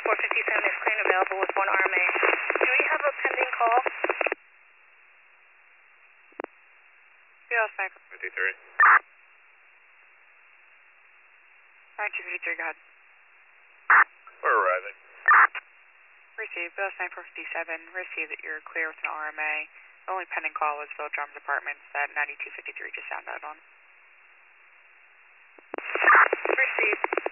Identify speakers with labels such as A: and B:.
A: 457 is clear and available with one RMA. Do we have a pending call?
B: BLS
C: 953.
B: 9253, go ahead.
C: We're arriving.
B: Received, BLS 9457, received that you're clear with an RMA. The only pending call was Village Arms Apartments that 9253 just sounded out on.
A: Received.